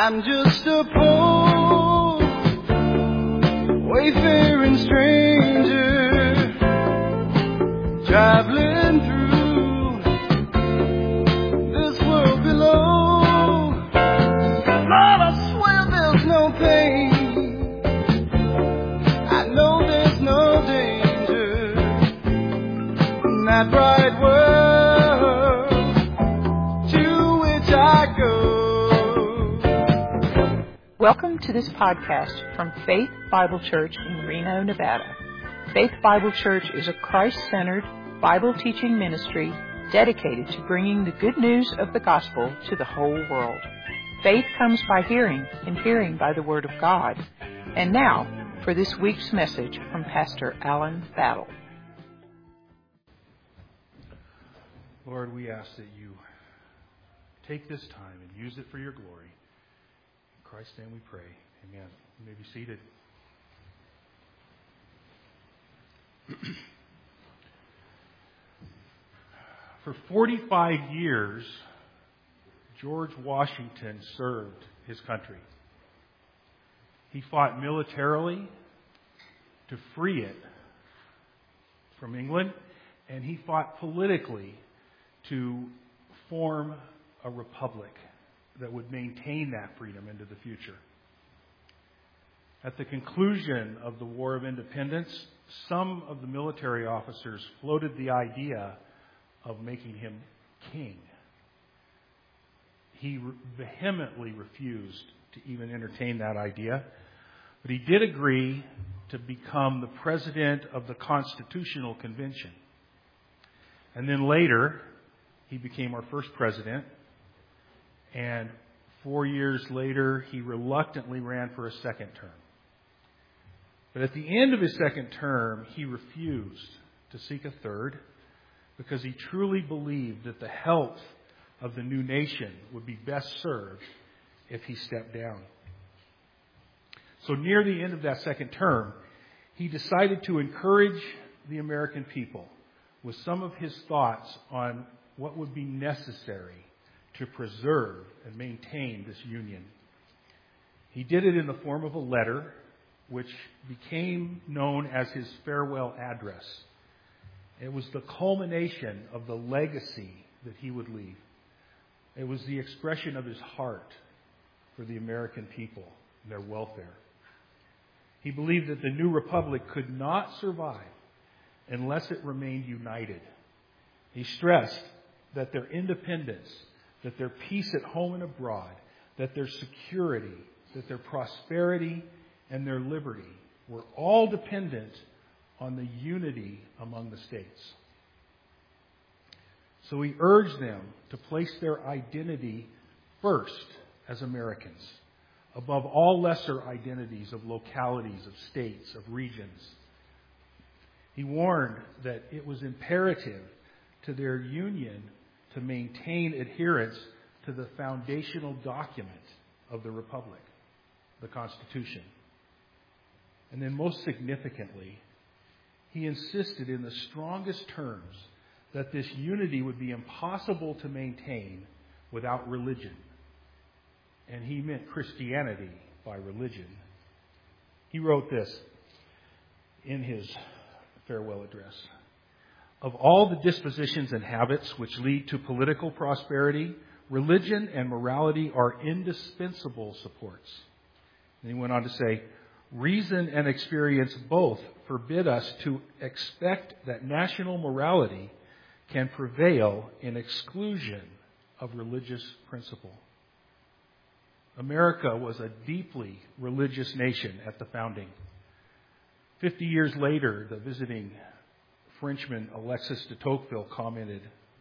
I'm just a poor wayfaring stranger traveling through this world below. Lord, I swear there's no pain, I know there's no danger in that bright world to which I go. Welcome to this podcast from Faith Bible Church in Reno, Nevada. Faith Bible Church is a Christ-centered Bible teaching ministry dedicated to bringing the good news of the gospel to the whole world. Faith comes by hearing, and hearing by the Word of God. And now, for this week's message from Pastor Alan Battle. Lord, we ask that you take this time and use it for your glory. In Christ's name we pray. Amen. You may be seated. For 45 years, George Washington served his country. He fought militarily to free it from England, and he fought politically to form a republic that would maintain that freedom into the future. At the conclusion of the War of Independence, some of the military officers floated the idea of making him king. He vehemently refused to even entertain that idea, but he did agree to become the president of the Constitutional Convention. And then later, he became our first president. And 4 years later, he reluctantly ran for a second term. But at the end of his second term, he refused to seek a third because he truly believed that the health of the new nation would be best served if he stepped down. So near the end of that second term, he decided to encourage the American people with some of his thoughts on what would be necessary to preserve and maintain this union. He did it in the form of a letter, which became known as his farewell address. It was the culmination of the legacy that he would leave. It was the expression of his heart for the American people and their welfare. He believed that the new republic could not survive unless it remained united. He stressed that their independence, that their peace at home and abroad, that their security, that their prosperity and their liberty were all dependent on the unity among the states. So he urged them to place their identity first as Americans, above all lesser identities of localities, of states, of regions. He warned that it was imperative to their union to maintain adherence to the foundational document of the Republic, the Constitution. And then most significantly, he insisted in the strongest terms that this unity would be impossible to maintain without religion. And he meant Christianity by religion. He wrote this in his farewell address. Of all the dispositions and habits which lead to political prosperity, religion and morality are indispensable supports. And he went on to say, reason and experience both forbid us to expect that national morality can prevail in exclusion of religious principle. America was a deeply religious nation at the founding. 50 years later, the visiting Frenchman Alexis de Tocqueville commented,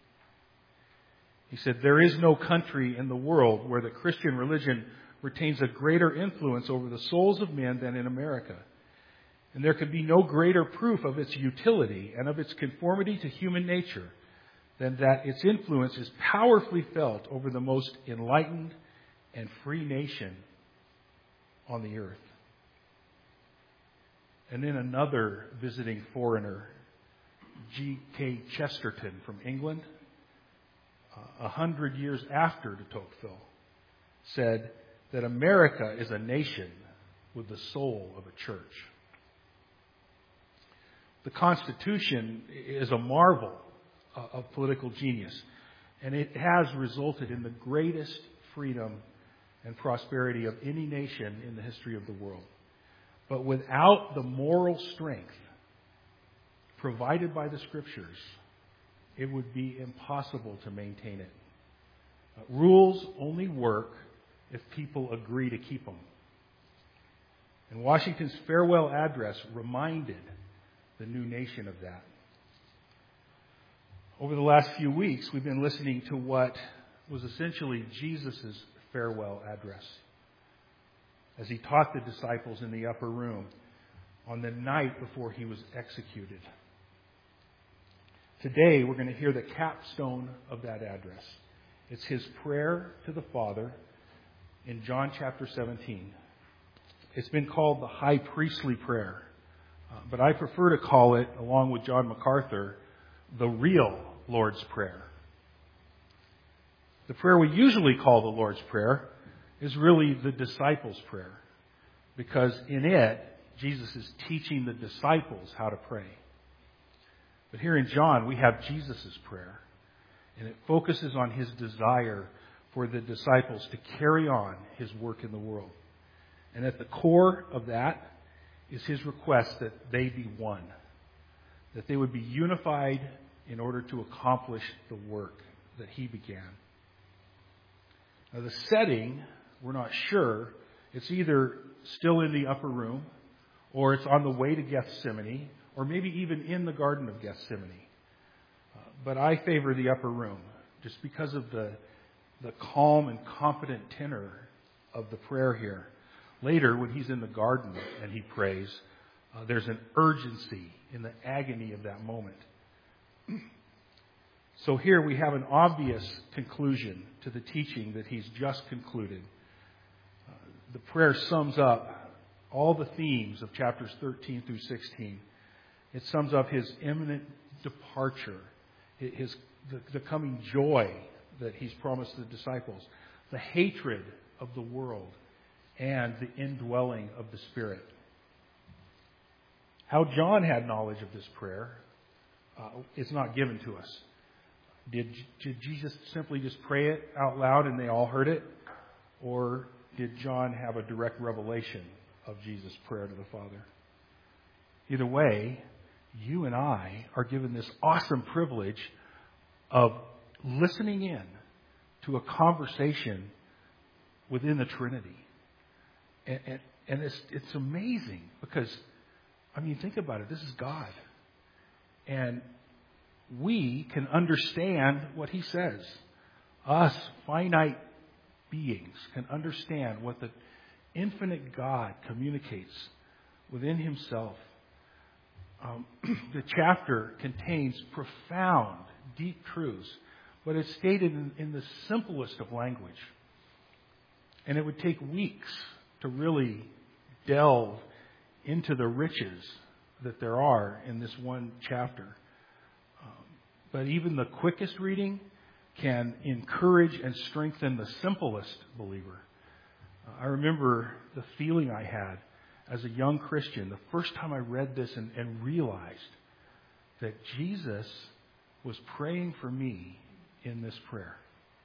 he said, there is no country in the world where the Christian religion retains a greater influence over the souls of men than in America. And there can be no greater proof of its utility and of its conformity to human nature than that its influence is powerfully felt over the most enlightened and free nation on the earth. And then another visiting foreigner, G.K. Chesterton from England, 100 years after de Tocqueville, said that America is a nation with the soul of a church. The Constitution is a marvel of political genius, and it has resulted in the greatest freedom and prosperity of any nation in the history of the world. But without the moral strength provided by the Scriptures, it would be impossible to maintain it. Rules only work if people agree to keep them. And Washington's farewell address reminded the new nation of that. Over the last few weeks, we've been listening to what was essentially Jesus' farewell address as he taught the disciples in the upper room on the night before he was executed. Today, we're going to hear the capstone of that address. It's his prayer to the Father in John chapter 17. It's been called the high priestly prayer, but I prefer to call it, along with John MacArthur, the real Lord's Prayer. The prayer we usually call the Lord's Prayer is really the disciples' prayer, because in it, Jesus is teaching the disciples how to pray. But here in John, we have Jesus' prayer, and it focuses on his desire for the disciples to carry on his work in the world. And at the core of that is his request that they be one, that they would be unified in order to accomplish the work that he began. Now, the setting, we're not sure. It's either still in the upper room, or it's on the way to Gethsemane, or maybe even in the Garden of Gethsemane. But I favor the upper room, just because of the calm and confident tenor of the prayer here. Later, when he's in the garden and he prays, there's an urgency in the agony of that moment. So here we have an obvious conclusion to the teaching that he's just concluded. The prayer sums up all the themes of chapters 13 through 16. It sums up his imminent departure, the coming joy that he's promised the disciples, the hatred of the world, and the indwelling of the Spirit. How John had knowledge of this prayer is not given to us. Did Jesus simply just pray it out loud and they all heard it? Or did John have a direct revelation of Jesus' prayer to the Father? Either way, you and I are given this awesome privilege of listening in to a conversation within the Trinity. And it's amazing because, I mean, think about it. This is God. And we can understand what he says. Us, finite beings, can understand what the infinite God communicates within himself. The chapter contains profound, deep truths, but it's stated in the simplest of language. And it would take weeks to really delve into the riches that there are in this one chapter. But even the quickest reading can encourage and strengthen the simplest believer. I remember the feeling I had as a young Christian the first time I read this and realized that Jesus was praying for me in this prayer.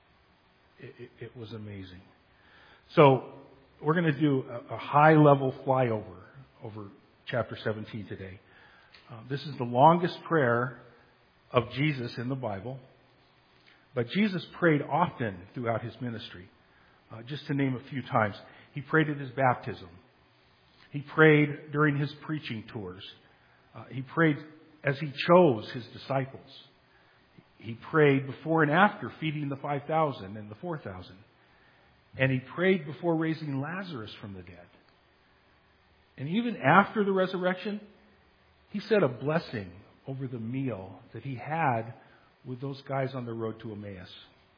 It was amazing. So we're going to do a high-level flyover over chapter 17 today. This is the longest prayer of Jesus in the Bible. But Jesus prayed often throughout his ministry. Just to name a few times. He prayed at his baptism. He prayed during his preaching tours. He prayed as he chose his disciples. He prayed before and after feeding the 5,000 and the 4,000. And he prayed before raising Lazarus from the dead. And even after the resurrection, he said a blessing over the meal that he had with those guys on the road to Emmaus.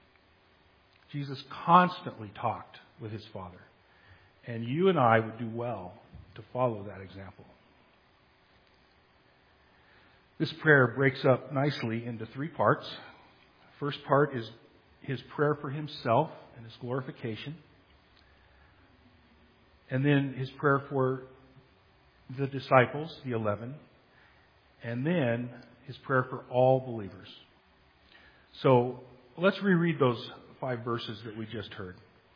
Jesus constantly talked with his Father. And you and I would do well to follow that example. This prayer breaks up nicely into three parts. First part is his prayer for himself and his glorification. and then his prayer for the disciples, the 11, and then his prayer for all believers. So let's reread those 5 verses that we just heard.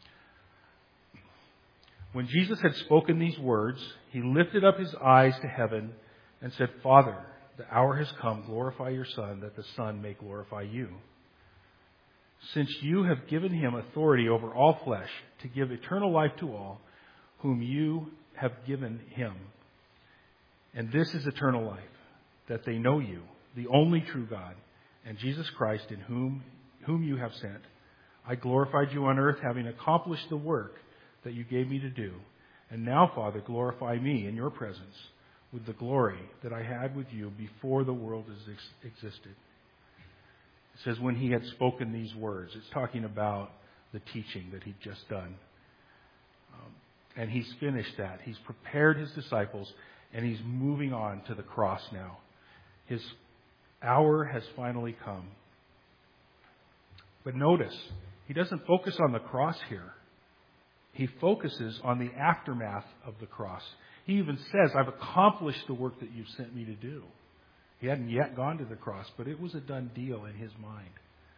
When Jesus had spoken these words, he lifted up his eyes to heaven and said, Father, the hour has come. Glorify your Son, that the Son may glorify you. Since you have given him authority over all flesh to give eternal life to all whom you have given him. And this is eternal life, that they know you, the only true God, and Jesus Christ, in whom you have sent. I glorified you on earth, having accomplished the work that you gave me to do. And now, Father, glorify me in your presence with the glory that I had with you before the world existed. It says when he had spoken these words. It's talking about the teaching that he'd just done. And he's finished that. He's prepared his disciples, and he's moving on to the cross now. His hour has finally come. But notice, he doesn't focus on the cross here. He focuses on the aftermath of the cross. He even says, I've accomplished the work that you've sent me to do. He hadn't yet gone to the cross, but it was a done deal in his mind.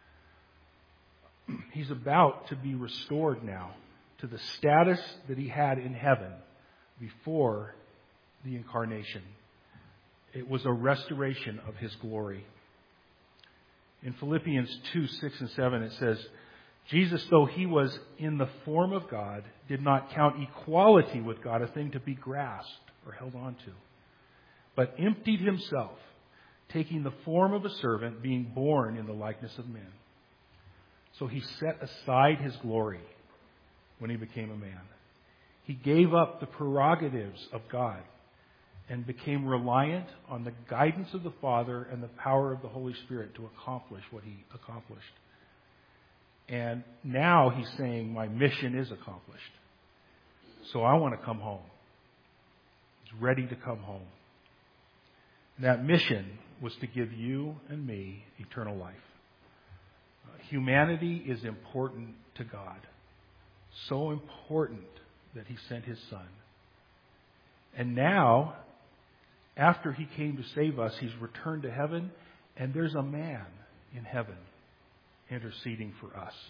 He's about to be restored now to the status that he had in heaven before the incarnation. It was a restoration of his glory. In Philippians 2:6-7, it says, Jesus, though he was in the form of God, did not count equality with God a thing to be grasped or held on to, but emptied himself, taking the form of a servant, being born in the likeness of men. So he set aside his glory when he became a man. He gave up the prerogatives of God and became reliant on the guidance of the Father and the power of the Holy Spirit to accomplish what he accomplished. And now he's saying, my mission is accomplished. So I want to come home. He's ready to come home. And that mission was to give you and me eternal life. Humanity is important to God. So important that he sent his Son. And now, after he came to save us, he's returned to heaven, and there's a man in heaven interceding for us.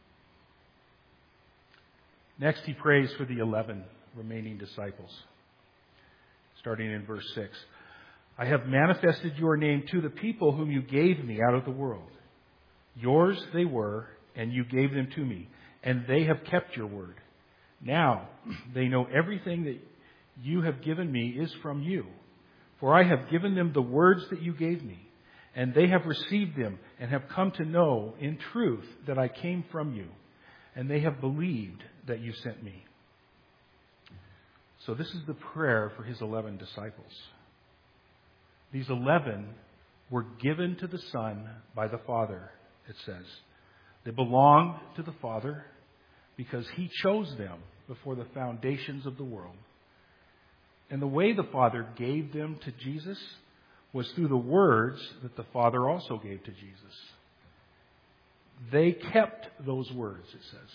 Next, he prays for the 11 remaining disciples. Starting in verse 6. I have manifested your name to the people whom you gave me out of the world. Yours they were, and you gave them to me, and they have kept your word. Now they know everything that you have given me is from you. For I have given them the words that you gave me, and they have received them and have come to know in truth that I came from you, and they have believed that you sent me. So this is the prayer for his 11 disciples. These 11 were given to the Son by the Father, it says. They belong to the Father because he chose them before the foundations of the world. And the way the Father gave them to Jesus was through the words that the Father also gave to Jesus. They kept those words, it says.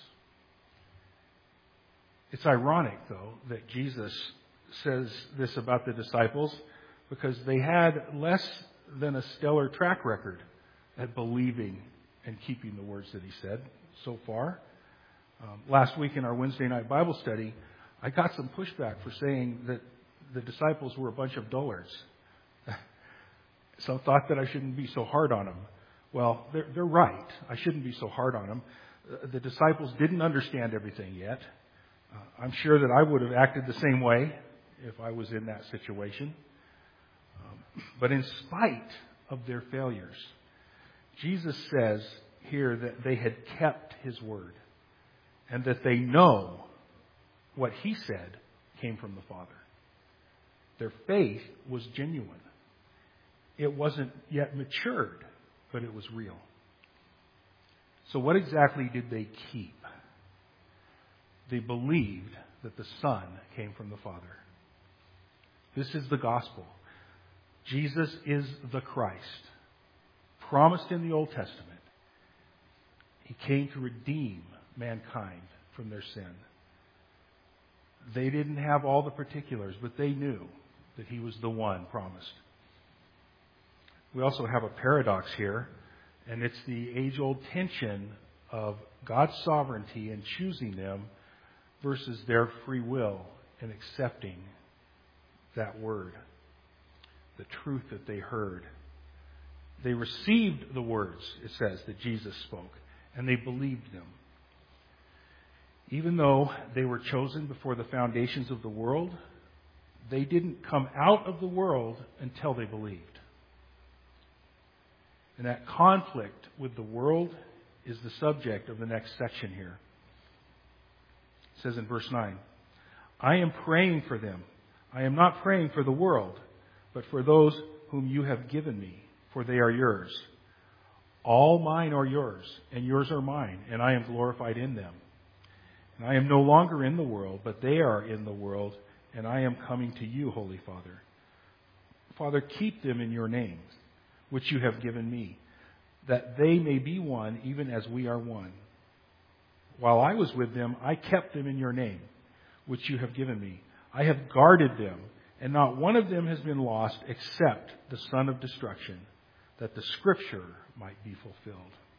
It's ironic, though, that Jesus says this about the disciples because they had less than a stellar track record at believing and keeping the words that he said so far. Last week in our Wednesday night Bible study, I got some pushback for saying that the disciples were a bunch of dullards. Some thought that I shouldn't be so hard on them. Well, they're right. I shouldn't be so hard on them. The disciples didn't understand everything yet. I'm sure that I would have acted the same way if I was in that situation. But in spite of their failures, Jesus says here that they had kept his word and that they know what he said came from the Father. Their faith was genuine. It wasn't yet matured, but it was real. So what exactly did they keep? They believed that the Son came from the Father. This is the gospel. Jesus is the Christ, promised in the Old Testament. He came to redeem mankind from their sin. They didn't have all the particulars, but they knew that he was the one promised. We also have a paradox here, and it's the age-old tension of God's sovereignty in choosing them versus their free will in accepting that word, the truth that they heard. They received the words, it says, that Jesus spoke, and they believed them. Even though they were chosen before the foundations of the world, they didn't come out of the world until they believed. And that conflict with the world is the subject of the next section here. It says in verse 9, I am praying for them. I am not praying for the world, but for those whom you have given me, for they are yours. All mine are yours, and yours are mine, and I am glorified in them. And I am no longer in the world, but they are in the world, and I am coming to you, Holy Father. Father, keep them in your name, which you have given me, that they may be one, even as we are one. While I was with them, I kept them in your name, which you have given me. I have guarded them, and not one of them has been lost except the son of destruction, that the scripture might be fulfilled.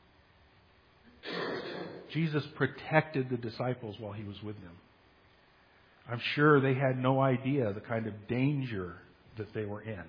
Jesus protected the disciples while he was with them. I'm sure they had no idea the kind of danger that they were in.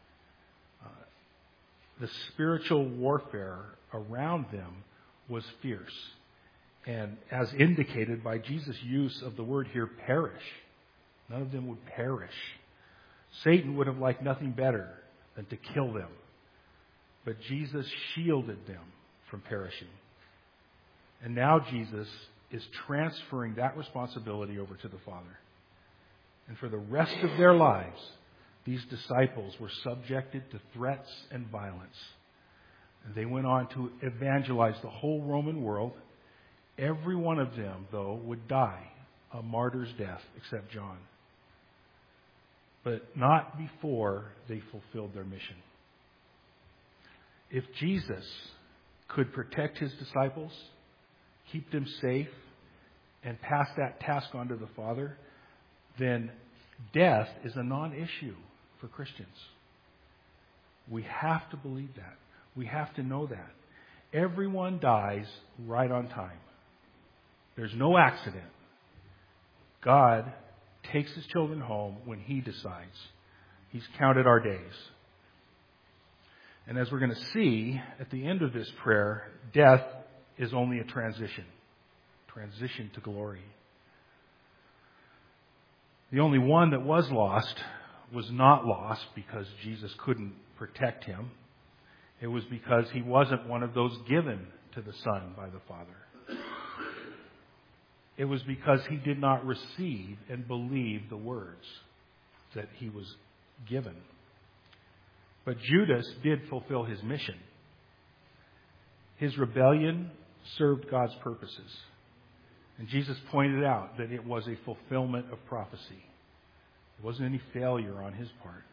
The spiritual warfare around them was fierce. And as indicated by Jesus' use of the word here, perish. None of them would perish. Satan would have liked nothing better than to kill them. But Jesus shielded them from perishing. And now Jesus is transferring that responsibility over to the Father. And for the rest of their lives, these disciples were subjected to threats and violence. And they went on to evangelize the whole Roman world. Every one of them, though, would die a martyr's death, except John. But not before they fulfilled their mission. If Jesus could protect his disciples, keep them safe, and pass that task on to the Father, then death is a non-issue for Christians. We have to believe that. We have to know that. Everyone dies right on time. There's no accident. God takes his children home when he decides. He's counted our days. And as we're going to see at the end of this prayer, death is only a transition to glory. The only one that was lost was not lost because Jesus couldn't protect him. It was because he wasn't one of those given to the Son by the Father. It was because he did not receive and believe the words that he was given. But Judas did fulfill his mission. His rebellion served God's purposes. And Jesus pointed out that it was a fulfillment of prophecy. There wasn't any failure on his part.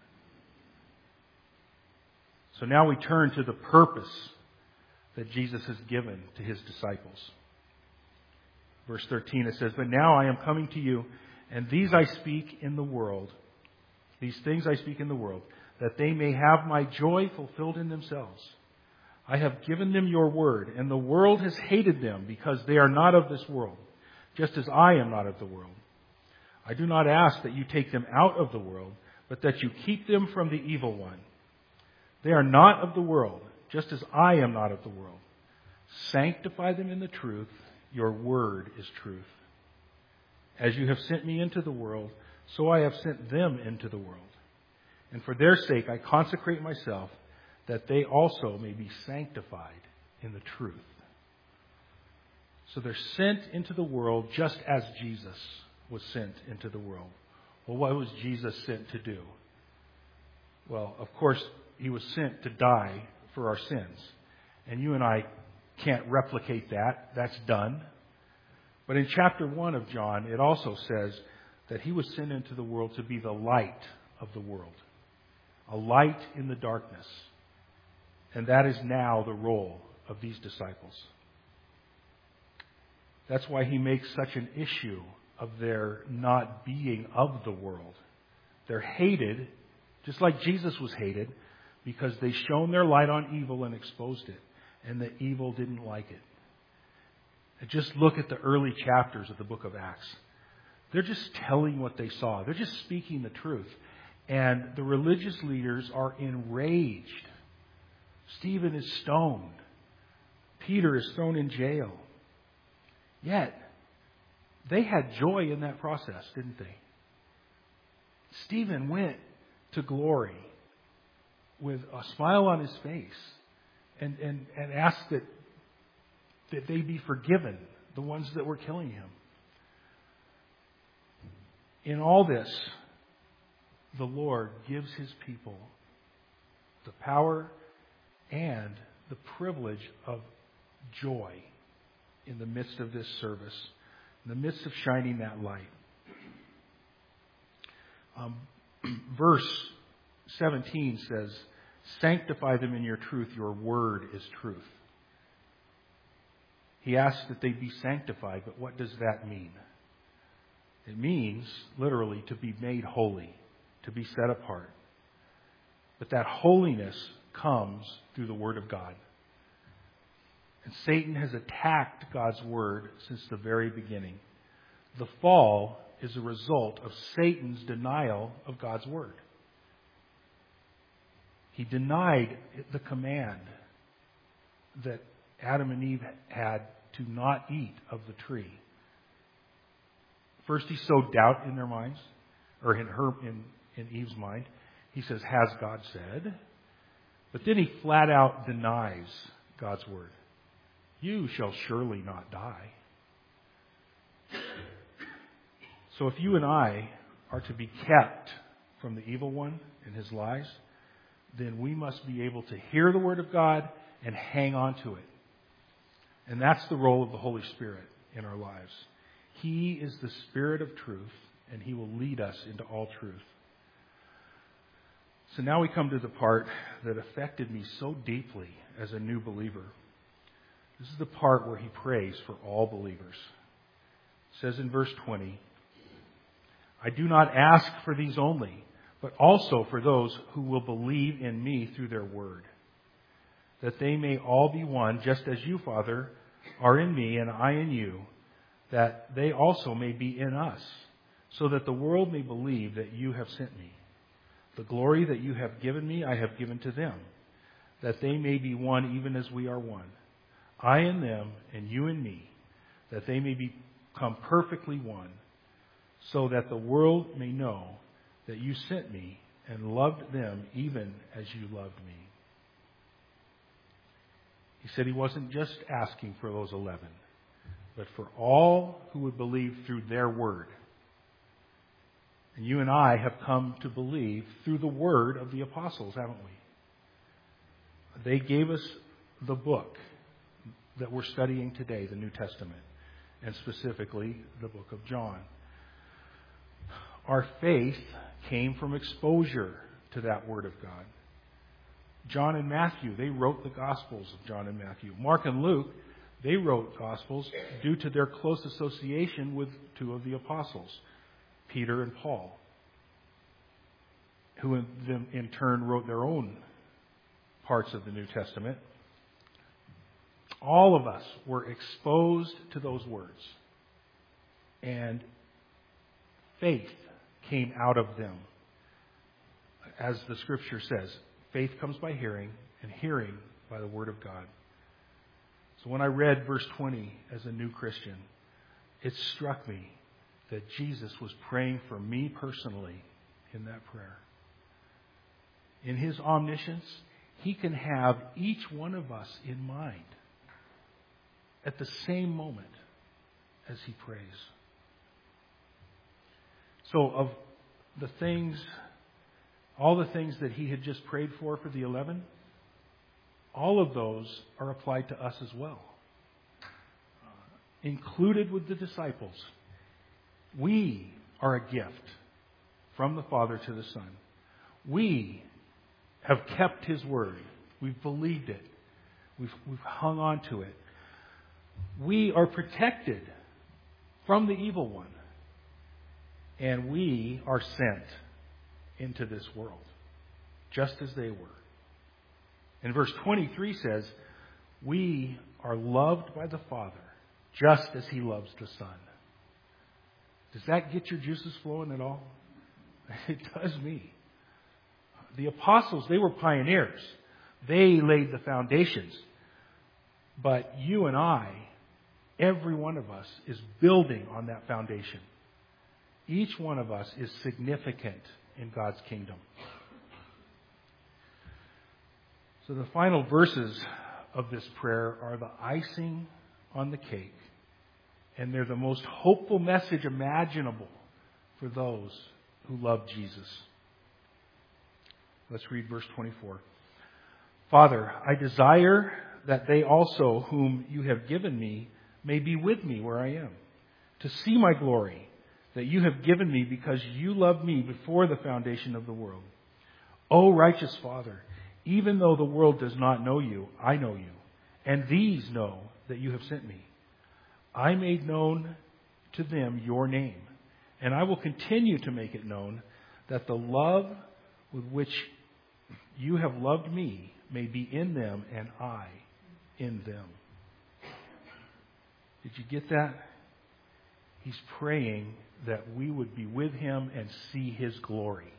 So now we turn to the purpose that Jesus has given to his disciples. Verse 13, it says, But now I am coming to you, and these I speak in the world. These things I speak in the world, that they may have my joy fulfilled in themselves. I have given them your word, and the world has hated them because they are not of this world, just as I am not of the world. I do not ask that you take them out of the world, but that you keep them from the evil one. They are not of the world, just as I am not of the world. Sanctify them in the truth. Your word is truth. As you have sent me into the world, so I have sent them into the world. And for their sake I consecrate myself, that they also may be sanctified in the truth. So they're sent into the world just as Jesus was sent into the world. Well, what was Jesus sent to do? Well, of course, he was sent to die for our sins. And you and I can't replicate that. That's done. But in chapter 1 of John, it also says that he was sent into the world to be the light of the world. A light in the darkness. And that is now the role of these disciples. That's why he makes such an issue of their not being of the world. They're hated, just like Jesus was hated, because they shone their light on evil and exposed it. And the evil didn't like it. And just look at the early chapters of the book of Acts. They're just telling what they saw. They're just speaking the truth. And the religious leaders are enraged. Stephen is stoned. Peter is thrown in jail. Yet, they had joy in that process, didn't they? Stephen went to glory with a smile on his face and asked that they be forgiven, the ones that were killing him. In all this, the Lord gives His people the power and the privilege of joy in the midst of this service, in the midst of shining that light. Verse 17 says, "Sanctify them in your truth, your word is truth." He asks that they be sanctified, but what does that mean? It means, literally, to be made holy, to be set apart. But that holiness comes through the Word of God. And Satan has attacked God's Word since the very beginning. The fall is a result of Satan's denial of God's Word. He denied the command that Adam and Eve had to not eat of the tree. First, he sowed doubt in their minds, or in Eve's mind. He says, "Has God said?" But then he flat out denies God's word. "You shall surely not die." So if you and I are to be kept from the evil one and his lies, then we must be able to hear the word of God and hang on to it. And that's the role of the Holy Spirit in our lives. He is the Spirit of truth, and He will lead us into all truth. So now we come to the part that affected me so deeply as a new believer. This is the part where he prays for all believers. It says in verse 20, "I do not ask for these only, but also for those who will believe in me through their word, that they may all be one, just as you, Father, are in me and I in you, that they also may be in us, so that the world may believe that you have sent me. The glory that you have given me, I have given to them, that they may be one even as we are one. I in them and you in me, that they may become perfectly one, so that the world may know that you sent me and loved them even as you loved me." He said he wasn't just asking for those 11, but for all who would believe through their word. And you and I have come to believe through the word of the apostles, haven't we? They gave us the book that we're studying today, the New Testament, and specifically the book of John. Our faith came from exposure to that word of God. John and Matthew, they wrote the Gospels of John and Matthew. Mark and Luke, they wrote Gospels due to their close association with two of the apostles, Peter and Paul, who in turn wrote their own parts of the New Testament. All of us were exposed to those words, and faith came out of them. As the Scripture says, faith comes by hearing, and hearing by the Word of God. So when I read verse 20 as a new Christian, it struck me that Jesus was praying for me personally in that prayer. In His omniscience, He can have each one of us in mind at the same moment as He prays. So of the things, all the things that He had just prayed for the 11, all of those are applied to us as well. Included with the disciples. We are a gift from the Father to the Son. We have kept His word. We've believed it. We've hung on to it. We are protected from the evil one. And we are sent into this world, just as they were. And verse 23 says, we are loved by the Father, just as He loves the Son. Does that get your juices flowing at all? It does me. The apostles, they were pioneers. They laid the foundations. But you and I, every one of us, is building on that foundation. Each one of us is significant in God's kingdom. So the final verses of this prayer are the icing on the cake. And they're the most hopeful message imaginable for those who love Jesus. Let's read verse 24. Father, I desire that they also whom you have given me may be with me where I am, to see my glory that you have given me because you loved me before the foundation of the world. O righteous Father, even though the world does not know you, I know you, and these know that you have sent me. I made known to them your name, and I will continue to make it known, that the love with which you have loved me may be in them and I in them. Did you get that? He's praying that we would be with Him and see His glory.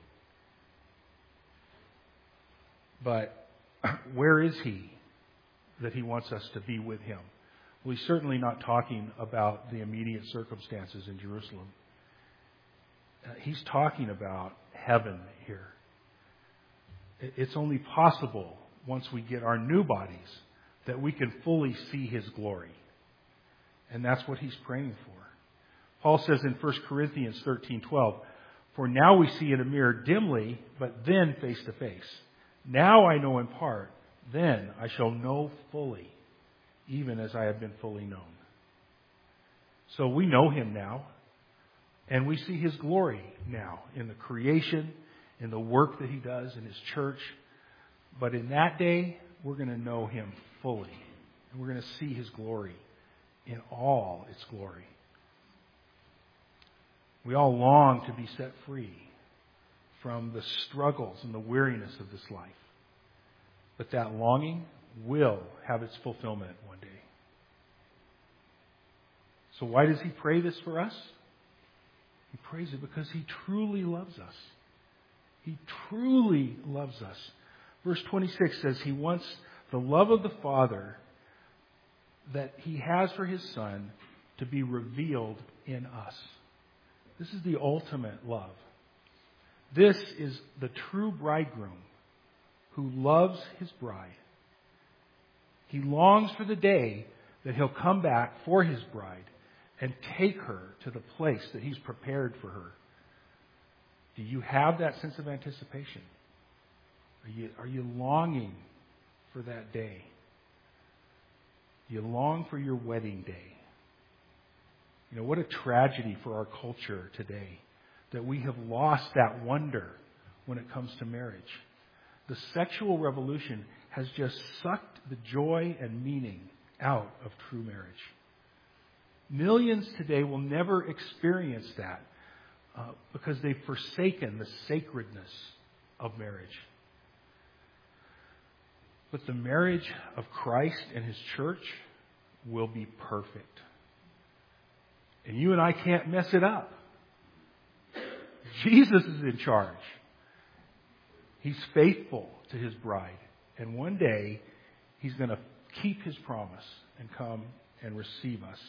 But where is He that He wants us to be with Him? Well, He's certainly not talking about the immediate circumstances in Jerusalem. He's talking about heaven here. It's only possible once we get our new bodies that we can fully see His glory. And that's what He's praying for. Paul says in 1 Corinthians 13:12, for now we see in a mirror dimly, but then face to face. Now I know in part, then I shall know fully, even as I have been fully known. So we know Him now, and we see His glory now in the creation, in the work that He does in His church. But in that day, we're going to know Him fully, and we're going to see His glory in all its glory. We all long to be set free from the struggles and the weariness of this life. But that longing will have its fulfillment one day. So why does He pray this for us? He prays it because He truly loves us. He truly loves us. Verse 26 says He wants the love of the Father that He has for His Son to be revealed in us. This is the ultimate love. This is the true bridegroom who loves his bride. He longs for the day that He'll come back for His bride and take her to the place that He's prepared for her. Do you have that sense of anticipation? Are you longing for that day? Do you long for your wedding day? You know, what a tragedy for our culture today that we have lost that wonder when it comes to marriage. The sexual revolution has just sucked the joy and meaning out of true marriage. Millions today will never experience that because they've forsaken the sacredness of marriage. But the marriage of Christ and His church will be perfect. And you and I can't mess it up. Jesus is in charge. He's faithful to His bride. And one day, He's going to keep His promise and come and receive us.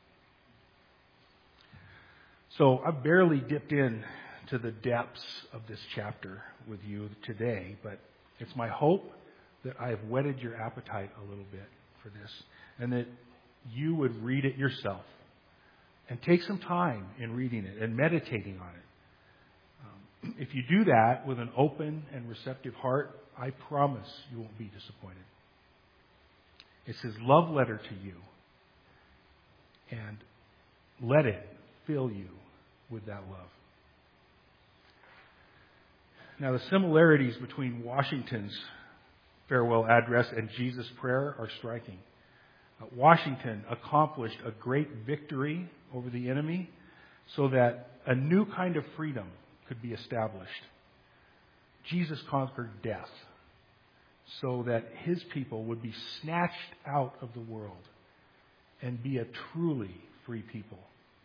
So I've barely dipped in to the depths of this chapter with you today, but it's my hope that I have whetted your appetite a little bit for this, and that you would read it yourself and take some time in reading it and meditating on it. If you do that with an open and receptive heart, I promise you won't be disappointed. It's His love letter to you, and let it fill you with that love. Now, the similarities between Washington's farewell address and Jesus' prayer are striking. Washington accomplished a great victory over the enemy so that a new kind of freedom could be established. Jesus conquered death so that his people would be snatched out of the world and be a truly free people.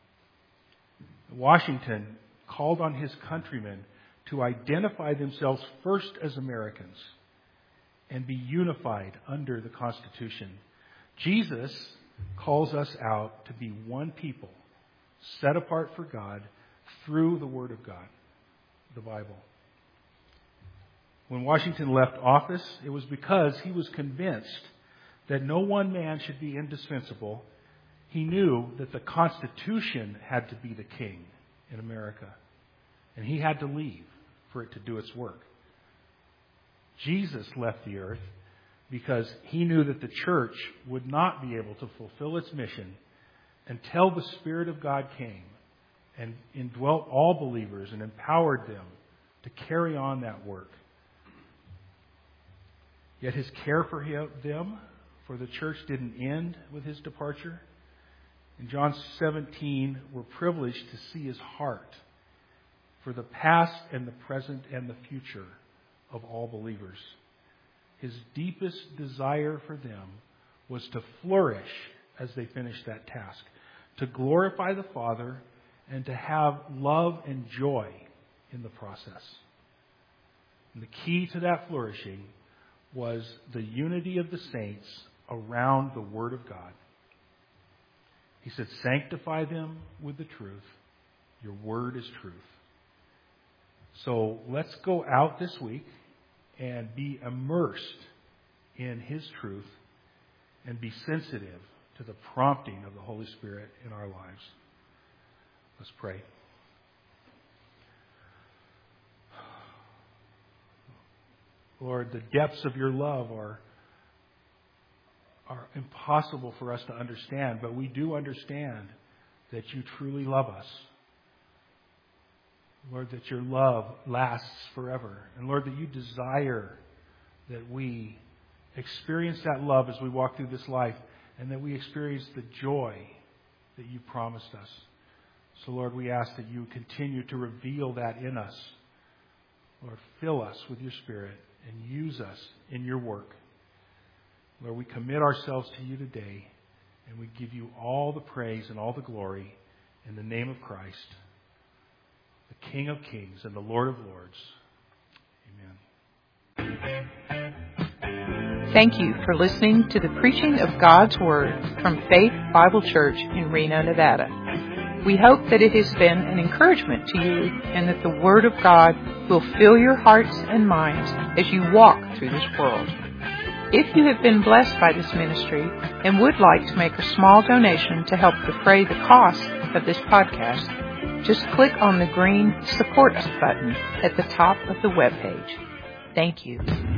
Washington called on his countrymen to identify themselves first as Americans and be unified under the Constitution. Jesus calls us out to be one people, set apart for God through the Word of God, the Bible. When Washington left office, it was because he was convinced that no one man should be indispensable. He knew that the Constitution had to be the king in America, and he had to leave for it to do its work. Jesus left the earth because he knew that the church would not be able to fulfill its mission until the Spirit of God came and indwelt all believers and empowered them to carry on that work. Yet his care for them, for the church, didn't end with his departure. In John 17, we're privileged to see his heart for the past and the present and the future of all believers. His deepest desire for them was to flourish as they finished that task, to glorify the Father and to have love and joy in the process. And the key to that flourishing was the unity of the saints around the Word of God. He said, sanctify them with the truth. Your word is truth. So let's go out this week and be immersed in His truth and be sensitive to the prompting of the Holy Spirit in our lives. Let's pray. Lord, the depths of your love are impossible for us to understand, but we do understand that you truly love us. Lord, that your love lasts forever. And Lord, that you desire that we experience that love as we walk through this life, and that we experience the joy that you promised us. So Lord, we ask that you continue to reveal that in us. Lord, fill us with your Spirit and use us in your work. Lord, we commit ourselves to you today, and we give you all the praise and all the glory in the name of Christ, the King of Kings and the Lord of Lords. Amen. Thank you for listening to the preaching of God's Word from Faith Bible Church in Reno, Nevada. We hope that it has been an encouragement to you and that the Word of God will fill your hearts and minds as you walk through this world. If you have been blessed by this ministry and would like to make a small donation to help defray the cost of this podcast, just click on the green Support Us button at the top of the webpage. Thank you.